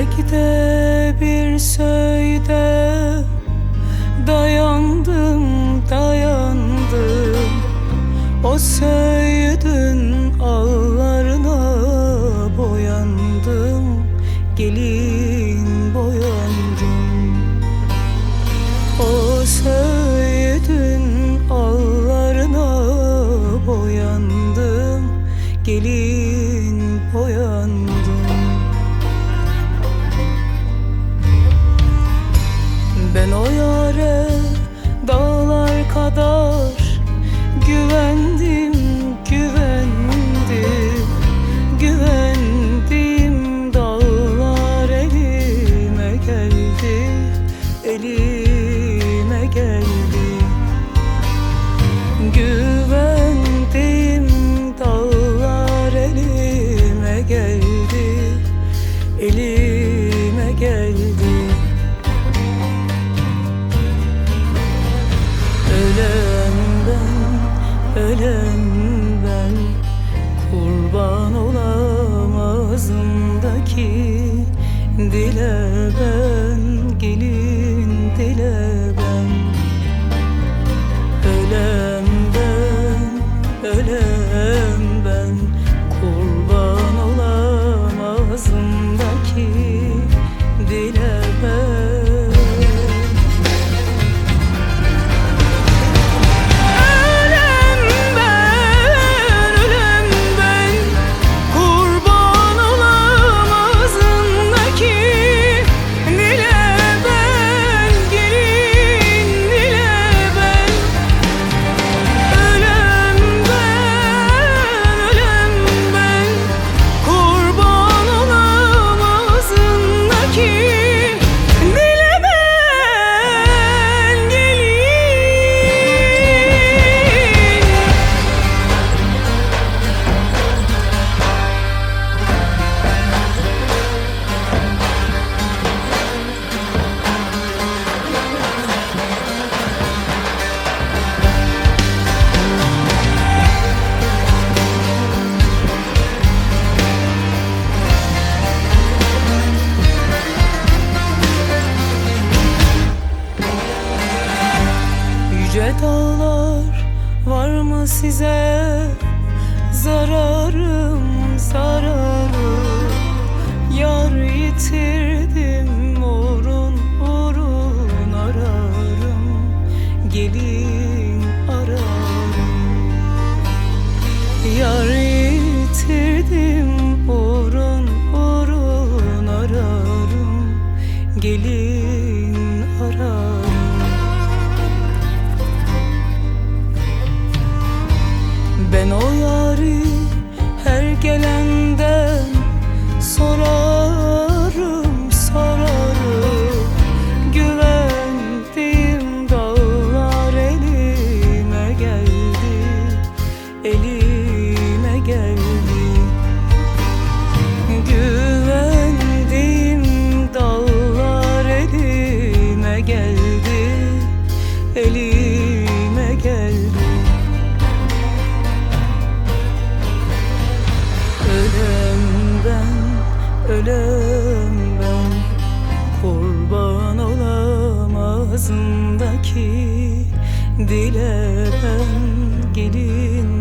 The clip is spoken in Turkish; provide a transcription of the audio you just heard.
Tek de bir söyde dayandım, dayandım. O söğüdün ağlarına boyandım, gelin boyandım. O söğüdün ağlarına boyandım, gelin boyandım. Ben o yâre dağlar kadar güvendim, güvendim, güvendim. Dağlar elime geldi, elime geldi. Güvendim, dağlar elime geldi, elime geldi. Ölem ben, kurban olam ağzımdaki dile ben, gelin dile ben. Ölem ben, kurban olam ağzımdaki dile ben. Yüce dağlar, var mı size zararım, zararım? Yar yitirdim, uğrun uğrun ararım, gelin ararım. Yar yitirdim, uğrun uğrun ararım, gelin ararım. Ben o yâri her gelenden sorarım, sorarım. Güvendim, dağlar elime geldi, elime geldi. Güvendim, dağlar elime geldi, elime geldi. Ölem ben, kurban olam ağzımdaki dile ben, gelin